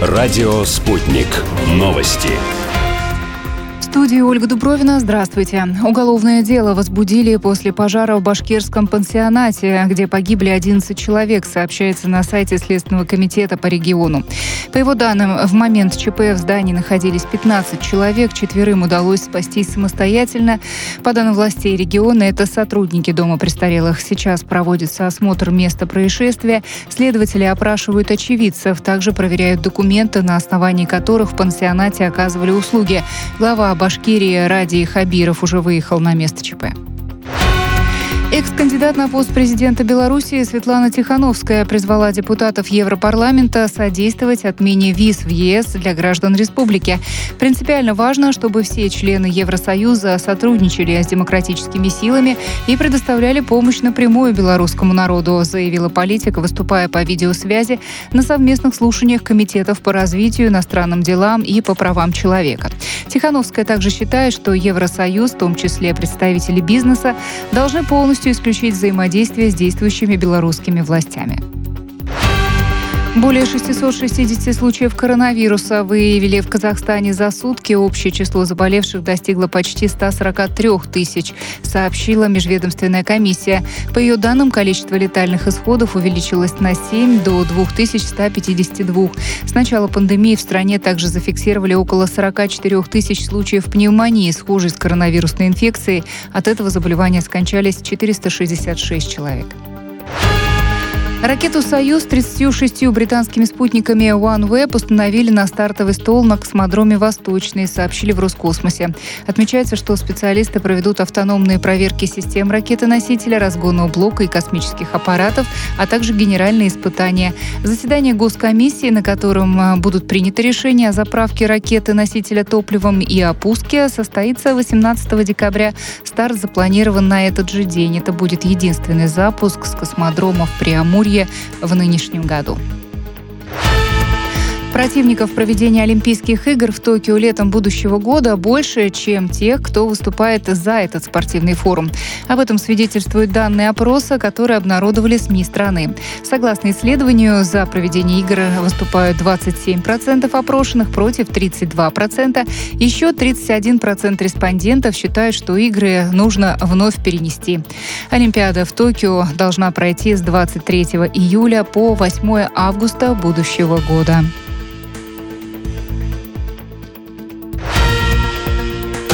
Радио «Спутник». Новости. В студии Ольга Дубровина. Здравствуйте. Уголовное дело возбудили после пожара в башкирском пансионате, где погибли 11 человек, сообщается на сайте Следственного комитета по региону. По его данным, в момент ЧП в здании находились 15 человек, 4 удалось спастись самостоятельно. По данным властей региона, это сотрудники дома престарелых. Сейчас проводится осмотр места происшествия. Следователи опрашивают очевидцев, также проверяют документы, на основании которых в пансионате оказывали услуги. Глава Башкирии Радий Хабиров уже выехал на место ЧП. Экс-кандидат на пост президента Беларуси Светлана Тихановская призвала депутатов Европарламента содействовать отмене виз в ЕС для граждан республики. Принципиально важно, чтобы все члены Евросоюза сотрудничали с демократическими силами и предоставляли помощь напрямую белорусскому народу, заявила политик, выступая по видеосвязи на совместных слушаниях комитетов по развитию, иностранным делам и по правам человека. Тихановская также считает, что Евросоюз, в том числе представители бизнеса, должны полностью исключить взаимодействие с действующими белорусскими властями. Более 660 случаев коронавируса выявили в Казахстане за сутки. Общее число заболевших достигло почти 143 тысяч, сообщила межведомственная комиссия. По ее данным, количество летальных исходов увеличилось на 7 до 2152. С начала пандемии в стране также зафиксировали около 44 тысяч случаев пневмонии, схожей с коронавирусной инфекцией. От этого заболевания скончались 466 человек. Ракету «Союз» с 36 британскими спутниками OneWeb установили на стартовый стол на космодроме «Восточный», сообщили в Роскосмосе. Отмечается, что специалисты проведут автономные проверки систем ракеты-носителя, разгонного блока и космических аппаратов, а также генеральные испытания. Заседание Госкомиссии, на котором будут приняты решения о заправке ракеты-носителя топливом и о пуске, состоится 18 декабря. Старт запланирован на этот же день. Это будет единственный запуск с космодрома в Преамурье в нынешнем году. Противников проведения Олимпийских игр в Токио летом будущего года больше, чем тех, кто выступает за этот спортивный форум. Об этом свидетельствуют данные опроса, которые обнародовали СМИ страны. Согласно исследованию, за проведение игр выступают 27% опрошенных против 32%. Еще 31% респондентов считают, что игры нужно вновь перенести. Олимпиада в Токио должна пройти с 23 июля по 8 августа будущего года.